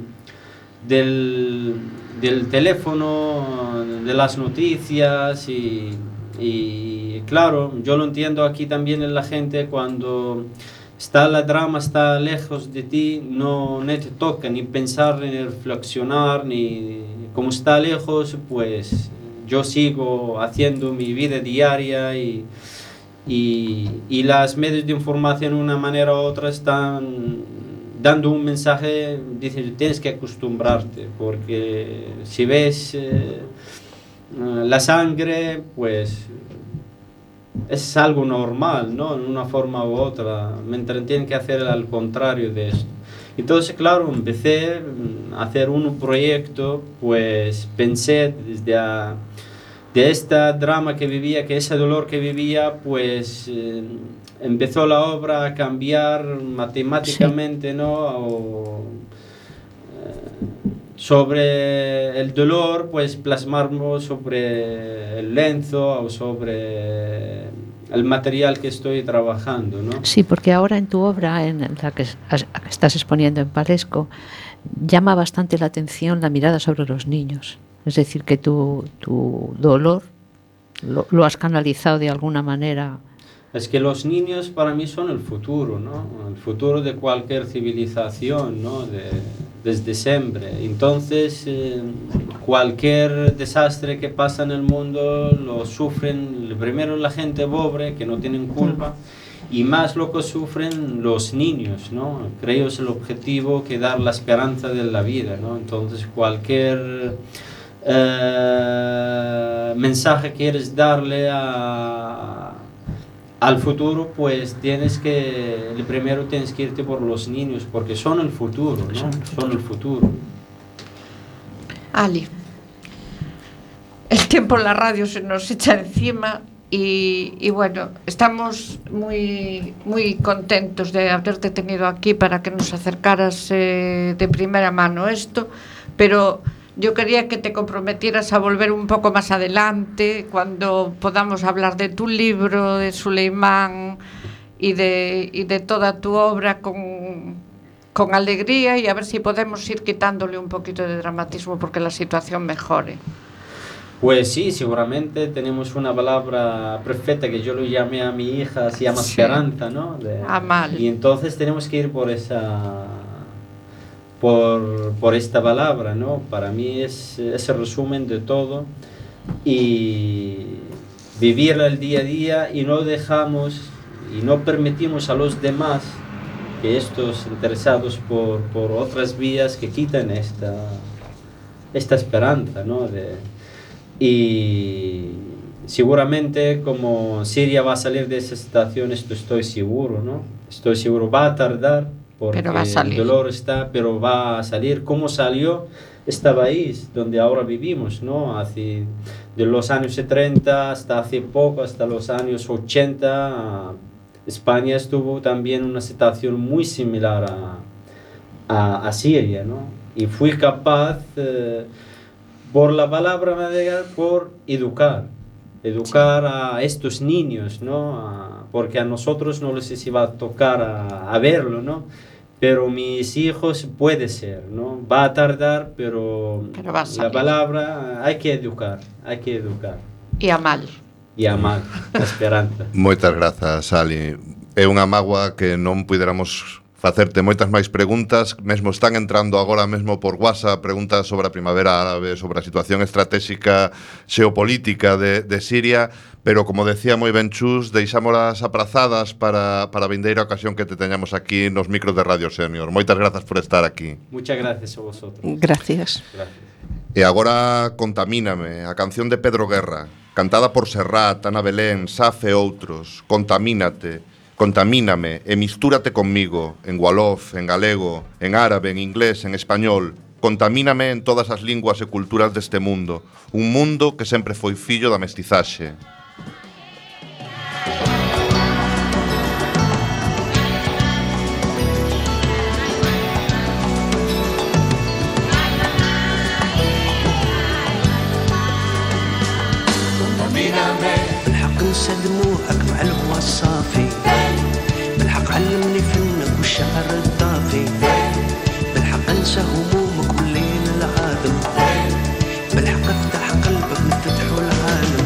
[SPEAKER 9] del, del teléfono, de las noticias y, y, claro, yo lo entiendo aquí también en la gente cuando... Está la drama, está lejos de ti, no, no te toca ni pensar, ni reflexionar, ni como está lejos, pues yo sigo haciendo mi vida diaria y, y, y las medios de información de una manera u otra están dando un mensaje, dicen tienes que acostumbrarte, porque si ves eh, la sangre, pues... es algo normal, ¿no? En una forma u otra, mientras tienen que hacer al contrario de esto. Entonces, claro, empecé a hacer un proyecto, pues pensé desde a, de esta drama que vivía, que ese dolor que vivía, pues eh, empezó la obra a cambiar matemáticamente, sí. ¿No? O, sobre el dolor, pues plasmarlo sobre el lienzo o sobre el material que estoy trabajando, ¿no?
[SPEAKER 4] Sí, porque ahora en tu obra, en la que estás exponiendo en Palesco, llama bastante la atención la mirada sobre los niños. Es decir, que tu, tu dolor lo, lo has canalizado de alguna manera.
[SPEAKER 9] Es que los niños para mí son el futuro, ¿no? El futuro de cualquier civilización, ¿no? De, desde siempre. Entonces, eh, cualquier desastre que pasa en el mundo lo sufren primero la gente pobre, que no tienen culpa, y más lo que sufren los niños, ¿no? Creo es el objetivo que dar la esperanza de la vida, ¿no? Entonces, cualquier eh, mensaje que quieres darle a... al futuro, pues tienes que, el primero tienes que irte por los niños, porque son el futuro, ¿no? Son el futuro.
[SPEAKER 3] Ali, el tiempo en la radio se nos echa encima y, y bueno, estamos muy, muy contentos de haberte tenido aquí para que nos acercaras eh, de primera mano esto, pero... yo quería que te comprometieras a volver un poco más adelante, cuando podamos hablar de tu libro, de Suleimán y de, y de toda tu obra con, con alegría, y a ver si podemos ir quitándole un poquito de dramatismo porque la situación mejore.
[SPEAKER 9] Pues sí, seguramente tenemos una palabra perfecta que yo lo llamé a mi hija, se llama sí. Esperanza, ¿no? De,
[SPEAKER 3] Amal.
[SPEAKER 9] Y entonces tenemos que ir por esa... Por, por esta palabra, ¿no? Para mí es ese resumen de todo y vivir el día a día y no dejamos y no permitimos a los demás que estos interesados por, por otras vías que quitan esta, esta esperanza, ¿no? De, y, seguramente como Siria va a salir de esa situación, esto estoy seguro, ¿no? Estoy seguro, va a tardar porque
[SPEAKER 3] Pero va a salir.
[SPEAKER 9] el dolor está, pero va a salir. ¿Cómo salió este país donde ahora vivimos, ¿no? Hace, de los años setenta hasta hace poco, hasta los años ochenta, España estuvo también en una situación muy similar a, a, a Siria, ¿no? Y fui capaz, eh, por la palabra medieval, por educar, educar a estos niños, ¿no? A, porque a nosotros no les iba a tocar a, a verlo, ¿no? Pero mis hijos puede ser, ¿no? Va a tardar, pero,
[SPEAKER 3] Pero va a
[SPEAKER 9] la
[SPEAKER 3] salir.
[SPEAKER 9] palabra hay que educar, hay que educar.
[SPEAKER 3] E a mal.
[SPEAKER 9] E amar, a esperanza.
[SPEAKER 2] Moitas grazas, Ali. É unha mágoa que non puderamos facerte moitas máis preguntas. Mesmo están entrando agora mesmo por WhatsApp preguntas sobre a primavera árabe, sobre a situación estratégica xeopolítica de, de Siria, pero como decía moi ben Chus, deixámolas aprazadas para, para a vindeira ocasión que te teñamos aquí nos micros de Radio Senior. Moitas grazas por estar aquí.
[SPEAKER 9] Muchas gracias a vosotros.
[SPEAKER 5] Gracias.
[SPEAKER 9] Gracias.
[SPEAKER 2] E agora Contamíname, a canción de Pedro Guerra, cantada por Serrat, Ana Belén, Saf e outros. Contamínate, contamíname e mistúrate conmigo, en wolof, en galego, en árabe, en inglés, en español. Contamíname en todas as linguas e culturas deste mundo, un mundo que sempre foi fillo da mestizaxe.
[SPEAKER 10] بالحق نسى دموعك مع الهوى الصافي بالحق علمني فنك والشعر الضافي بالحق انسى همومك والليل العاذب بالحق افتح قلبك نفتحوا العالم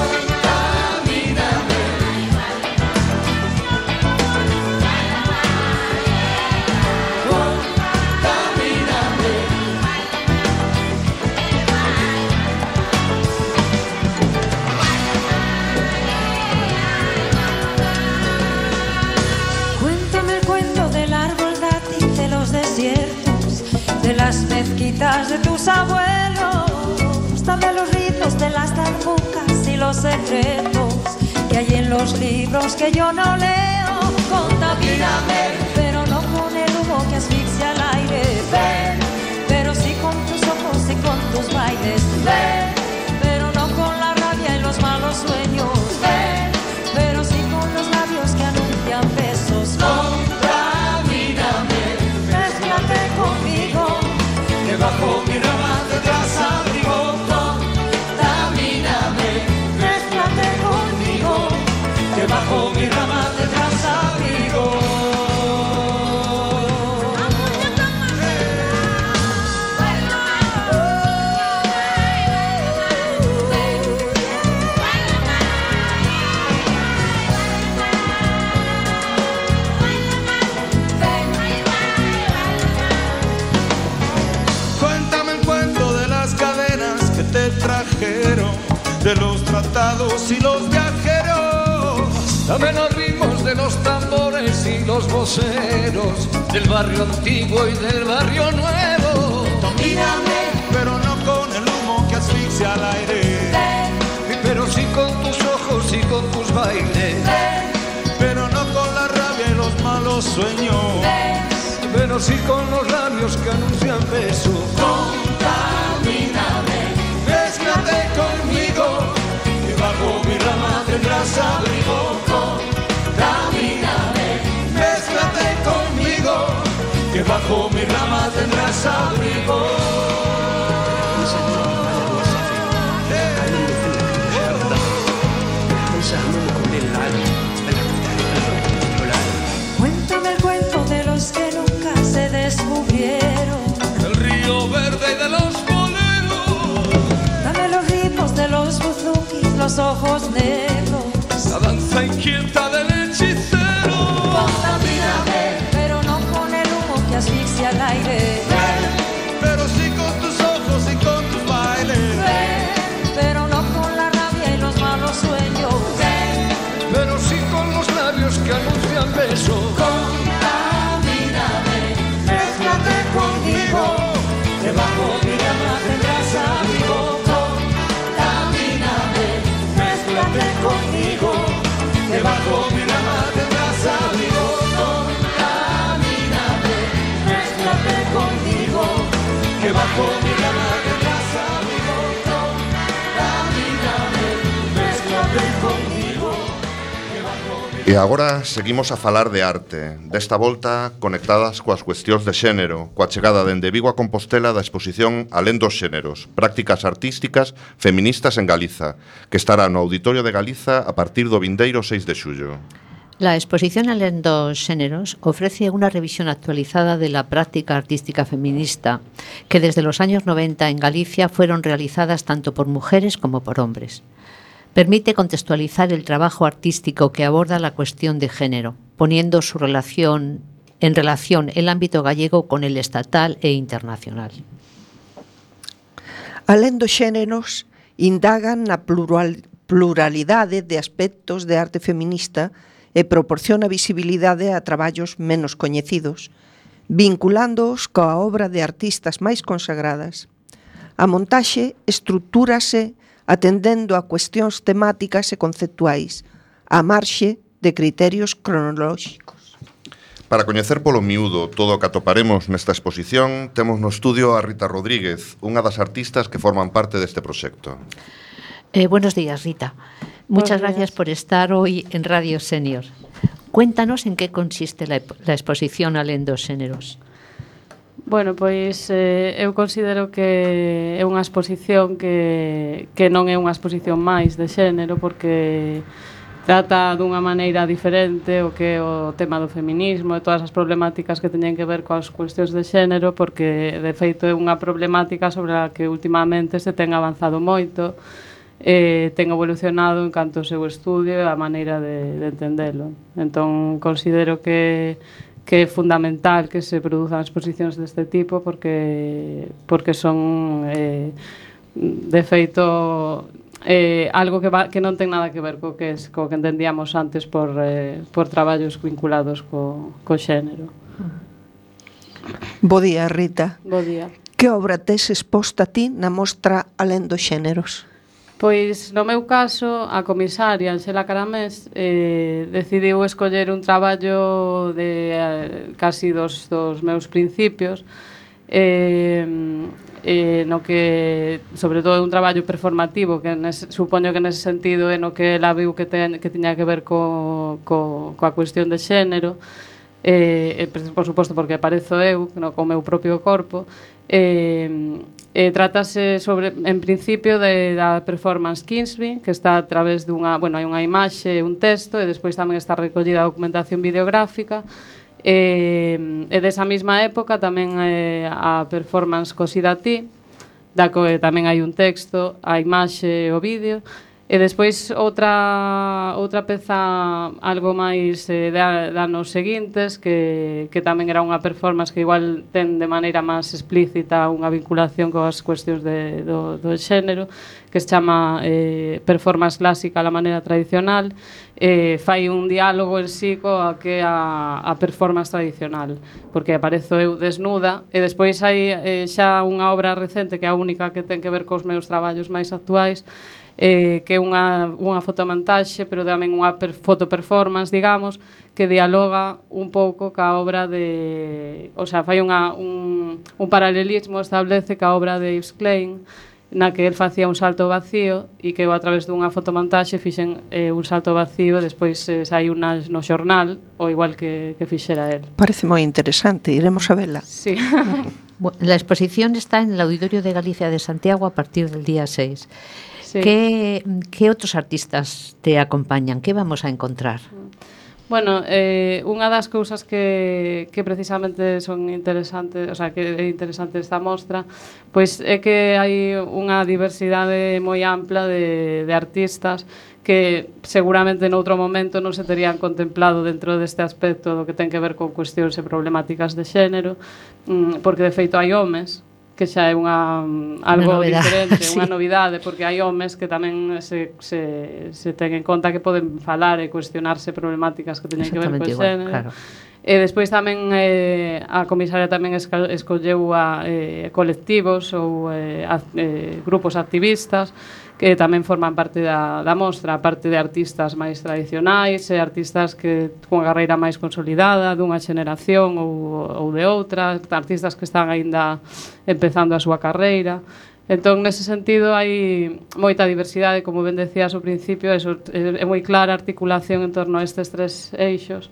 [SPEAKER 11] Cuéntame el cuento del árbol dátil de los desiertos, de las mezquitas de tus abuelos. Dame los ritmos de las darbucas y los secretos que hay en los libros que yo no leo. Contamíname, pero no con el humo que asfixia el aire. Ven, pero sí con tus ojos y con tus bailes. Ven, pero no con la rabia y los malos sueños. Ven, pero sí con los labios que anuncian besos. Contamíname, mézclate conmigo, que bajo mi rama tendrás abrigo. Contamíname, mézclate conmigo, que bajo mi rama tendrás abrigo.
[SPEAKER 12] Cuéntame el cuento de las cadenas que te trajeron, de los tratados y los viajeros. Dame los ritmos de los tambores y los voceros, del barrio antiguo y del barrio nuevo. Domíname, pero no con el humo que asfixia al aire. Ven, pero sí con tus ojos y con tus bailes. Ven, pero no con la rabia y los malos sueños. Ven, pero sí con los labios que anuncian besos. Contamíname, mézclate conmigo, que bajo mi rama tendrás abrigo. Contamíname, mézclate conmigo, que bajo mi rama tendrás abrigo.
[SPEAKER 11] Cuéntame el cuento de los que nunca se descubrieron.
[SPEAKER 12] Del río verde y de los boleros,
[SPEAKER 11] Dame los ritmos de los buzukis, los ojos negros.
[SPEAKER 12] la danza inquieta del hechicero.
[SPEAKER 11] Contamíname, pero no con el humo que asfixia el aire.
[SPEAKER 12] Ven, pero sí con tus ojos y con tus bailes.
[SPEAKER 11] Ven, pero no con la rabia y los malos sueños. Ven,
[SPEAKER 12] Pero sí con los labios que anuncian besos.
[SPEAKER 11] contamíname, mézclate conmigo, que bajo mi rama tendrás abrigo. Contamíname, mézclate
[SPEAKER 12] bajo mi cama de casa mi botón, camíname, mézclate conmigo.
[SPEAKER 2] E agora seguimos a falar de arte, desta volta conectadas coas cuestións de xénero, coa chegada dende Vigo a Compostela da exposición Alén dos xéneros, prácticas artísticas feministas en Galiza, que estará no Auditorio de Galiza a partir do vindeiro seis de xullo.
[SPEAKER 4] La exposición Alén dos xéneros ofrece una revisión actualizada de la práctica artística feminista que desde los años noventa en Galicia fueron realizadas tanto por mujeres como por hombres. Permite contextualizar el trabajo artístico que aborda la cuestión de género, poniendo su relación, en relación el ámbito gallego con el estatal e internacional.
[SPEAKER 5] Alén dos xéneros, indagan na plural, pluralidade de aspectos de arte feminista e proporciona visibilidade a traballos menos coñecidos, vinculándoos coa obra de artistas máis consagradas. A montaxe estructúrase atendendo a cuestións temáticas e conceptuais, a marxe de criterios cronolóxicos.
[SPEAKER 2] Para coñecer polo miúdo todo o que atoparemos nesta exposición, temos no estudio a Rita Rodríguez, unha das artistas que forman parte deste proxecto.
[SPEAKER 4] Eh, buenos días, Rita. Muchas gracias por estar hoy en Radio Senior. Cuéntanos en qué consiste la, la exposición Alén dos xéneros.
[SPEAKER 13] Bueno, pois eh, eu considero que é unha exposición que, que non é unha exposición máis de xénero, porque trata dunha maneira diferente o que é o tema do feminismo e todas as problemáticas que teñen que ver coas cuestións de xénero, porque de feito é unha problemática sobre a que últimamente se ten avanzado moito, eh, ten evolucionado en canto ao seu estudio e a maneira de, de entendelo. Entón considero que que é fundamental que se produzan exposicións deste tipo, porque porque son eh, de feito eh, algo que, va, que non ten nada que ver co que, es, co que entendíamos antes por, eh, por traballos vinculados co, co xénero.
[SPEAKER 5] Bo día, Rita.
[SPEAKER 13] Bo día.
[SPEAKER 5] Que obra tes exposta ti na mostra Alén dos xéneros?
[SPEAKER 13] Pois, no meu caso, a comisaria Anxela Caramés eh, decidiu escoller un traballo de eh, casi dos, dos meus principios, eh, eh, no que, sobre todo, un traballo performativo, que nes, supoño que nese sentido é no que ela viu que, ten, que tiña que ver co, co, coa cuestión de xénero, eh, por suposto porque aparezo eu, no, co meu propio corpo, eh, Eh, trátase sobre, en principio, de, da performance Kingsby, que está a través dunha, bueno, hai unha imaxe, un texto, e despois tamén está recollida a documentación videográfica. E, e desa mesma época tamén eh, a performance Cosida a ti, da que tamén hai un texto, a imaxe e o vídeo. E despois outra outra peza algo máis eh, de, de anos seguintes, que, que tamén era unha performance que igual ten de maneira máis explícita unha vinculación coas cuestións de, do, do xénero, que se chama eh, performance clásica a la maneira tradicional. Eh, fai un diálogo en sí coa que a, a performance tradicional, porque aparezo eu desnuda, e despois hai eh, xa unha obra recente que é a única que ten que ver cos meus traballos máis actuais, eh, que é unha, unha fotomontaxe, pero tamén unha per, fotoperformance, digamos, que dialoga un pouco ca obra de... O sea, fai unha, un, un paralelismo, establece ca obra de Yves Klein, na que el facía un salto vacío, e que eu a través dunha fotomontaxe fixen eh, un salto vacío, e despois eh, sai unha no xornal, ou igual que, que fixera el.
[SPEAKER 5] Parece moi interesante, iremos a vela.
[SPEAKER 13] Sí.
[SPEAKER 4] La exposición está en el Auditorio de Galicia de Santiago a partir del día seis. Sí. ¿Qué, ¿Qué otros artistas te acompañan? ¿Qué vamos a encontrar?
[SPEAKER 13] Bueno, eh, unha das cousas que, que precisamente son interesantes, o sea, que é interesante esta mostra, pois é que hai unha diversidade moi ampla de, de artistas que seguramente noutro momento non se terían contemplado dentro deste aspecto do que ten que ver con cuestións e problemáticas de xénero, porque de feito hai homes, que xa é unha algo
[SPEAKER 4] unha
[SPEAKER 13] diferente,
[SPEAKER 4] sí.
[SPEAKER 13] Unha novidade, porque hai homes que tamén se, se, se ten en conta que poden falar e cuestionarse problemáticas que teñen que ver co xénero. Claro. E despois tamén eh, a comisaria tamén esco, escolleu a eh, colectivos ou eh, a, eh, grupos activistas que tamén forman parte da, da mostra, parte de artistas máis tradicionais e artistas que con carreira máis consolidada dunha xeneración ou, ou de outra, artistas que están aínda empezando a súa carreira. Entón, nese sentido, hai moita diversidade, como ben decías ao principio, eso, é, é moi clara a articulación en torno a estes tres eixos.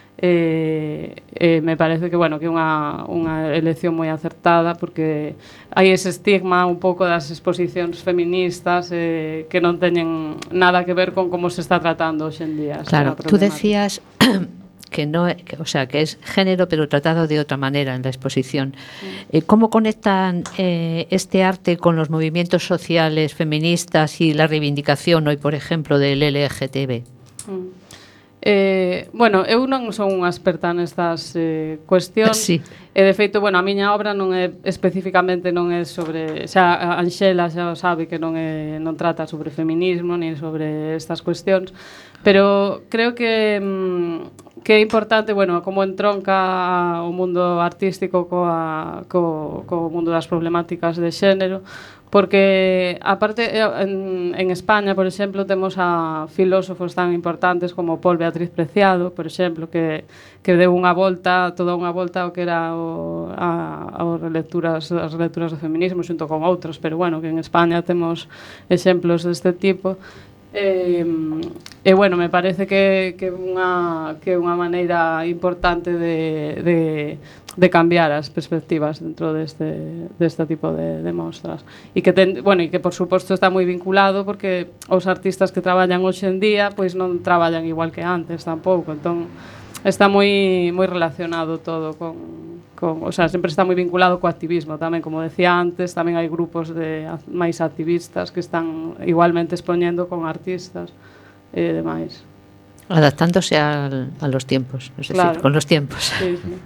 [SPEAKER 13] E, e me parece que, bueno, que é unha, unha elección moi acertada, porque hai ese estigma un pouco das exposicións feministas eh, que non teñen nada que ver con como se está tratando hoxe en día.
[SPEAKER 4] Claro, tú decías que no, que, o sea, que es género pero tratado de otra manera en la exposición. Eh, ¿Cómo conectan eh, este arte con los movimientos sociales feministas y la reivindicación hoy, por ejemplo, del L G T B?
[SPEAKER 13] Mm. Eh, bueno, eu non son unha experta nestas eh, cuestións.
[SPEAKER 4] Sí.
[SPEAKER 13] E de feito, bueno, a miña obra non é especificamente non é sobre, xa a Anxela xa sabe que non é non trata sobre feminismo nin sobre estas cuestións, pero creo que mm, que é importante, bueno, como entronca o mundo artístico coa co co mundo das problemáticas de xénero. Porque, aparte, en, en España, por exemplo, temos a filósofos tan importantes como Paul Beatriz Preciado, por exemplo, que, que deu unha volta, toda unha volta ao que era o, a, a relecturas, as relecturas do feminismo xunto con outros, pero, bueno, que en España temos exemplos deste tipo. E, e bueno, me parece que que unha que unha maneira importante de, de de cambiar as perspectivas dentro deste deste tipo de, de mostras e que ten, bueno, e que por suposto está moi vinculado porque os artistas que traballan hoxe en día pois non traballan igual que antes tampouco, entón está moi moi relacionado todo con con, o sea, sempre está moi vinculado co activismo tamén, como decía antes, tamén hai grupos de máis activistas que están igualmente expoñendo con artistas e demais.
[SPEAKER 4] Adaptándose al, a los tiempos, es decir,
[SPEAKER 13] claro.
[SPEAKER 4] con los tiempos.
[SPEAKER 13] Sí, sí.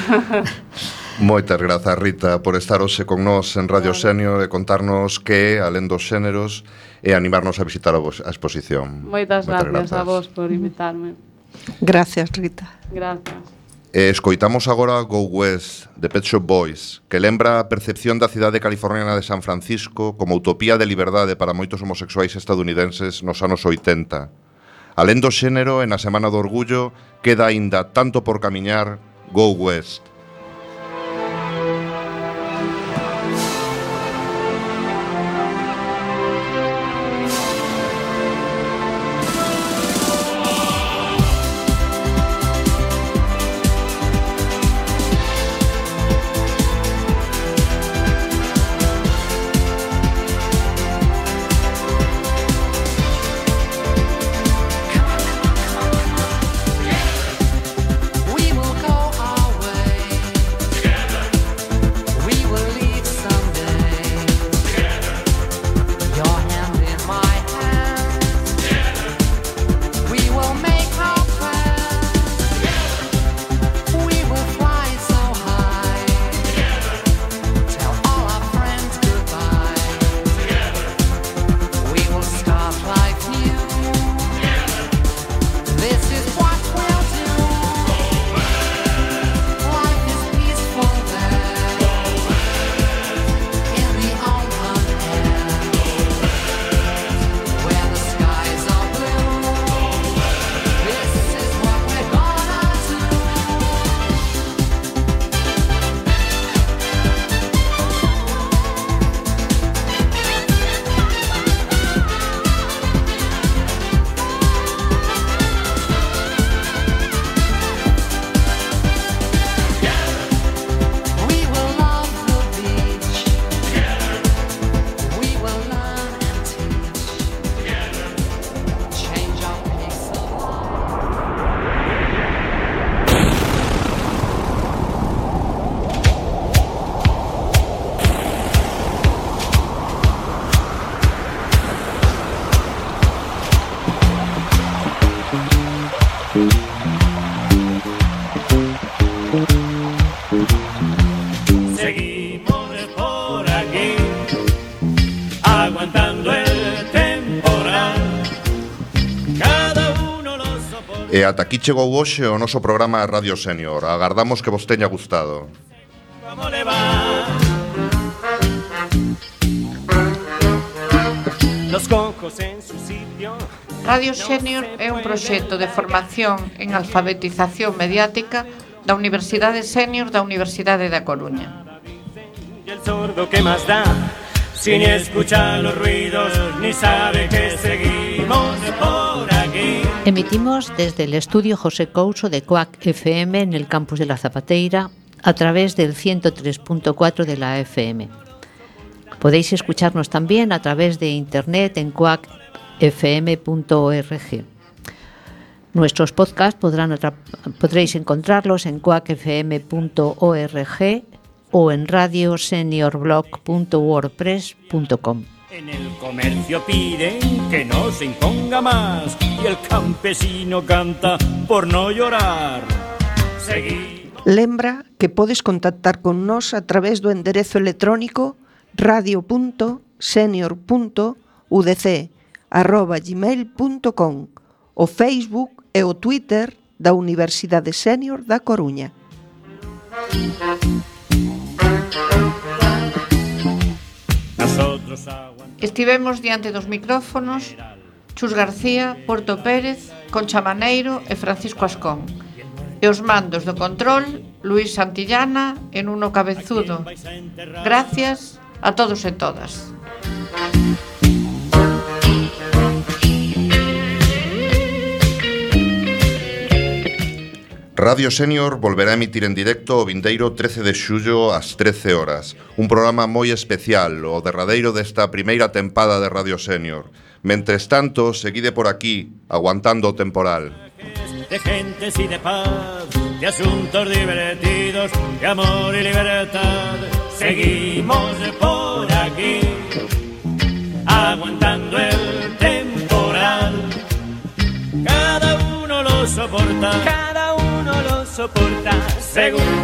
[SPEAKER 2] Moitas grazas, Rita, por estar hoxe con nós en Radio claro. Senior e contarnos que, alén dos xéneros, e animarnos a visitar a, vos, a exposición.
[SPEAKER 13] Moitas, Moitas gracias, gracias a vos por invitarme.
[SPEAKER 5] Gracias, Rita.
[SPEAKER 13] Gracias.
[SPEAKER 2] E escoitamos agora Go West, de Pet Shop Boys, que lembra a percepción da cidade californiana de San Francisco como utopía de liberdade para moitos homosexuais estadounidenses nos anos oitenta. Alén do xénero, e na Semana do Orgullo, queda aínda tanto por camiñar. Go West.
[SPEAKER 8] We will go our
[SPEAKER 2] E ata aquí chegou hoxe o noso programa Radio Senior. Agardamos que vos teña gustado.
[SPEAKER 3] Radio Senior é un proxecto de formación en alfabetización mediática da Universidade Senior da Universidade da Coruña.
[SPEAKER 14] El sordo que más da, sin escuchar los ruidos, ni sabe que seguimos por aquí.
[SPEAKER 4] Emitimos desde el estudio José Couso de Coac F M en el campus de la Zapateira a través del ciento tres punto cuatro de la F M. Podéis escucharnos también a través de internet en coac f m punto org. Nuestros podcasts podrán podréis encontrarlos en coac f m punto org o en radio senior blog punto wordpress punto com.
[SPEAKER 14] En el comercio piden que no se imponga más y el campesino canta por no llorar. Seguí.
[SPEAKER 5] Lembra que podes contactar con nós a través do enderezo electrónico radio punto senior punto u d c arroba gmail punto com, o Facebook e o Twitter da Universidade Senior da Coruña.
[SPEAKER 3] Estivemos diante dos micrófonos Chus García, Puerto Pérez, Concha Maneiro e Francisco Ascón, e os mandos do control Luis Santillana e Nuno Cabezudo. Gracias a todos e todas.
[SPEAKER 2] Radio Senior volverá a emitir en directo o vindeiro trece de xullo ás trece horas. Un programa moi especial, o derradeiro desta primeira tempada de Radio Senior. Mentres tanto, seguide por aquí, aguantando o temporal.
[SPEAKER 14] De gentes y de paz, de asuntos divertidos, de amor y libertad. Seguimos por aquí, aguantando el temporal. Cada uno lo soporta, cada uno lo soporta según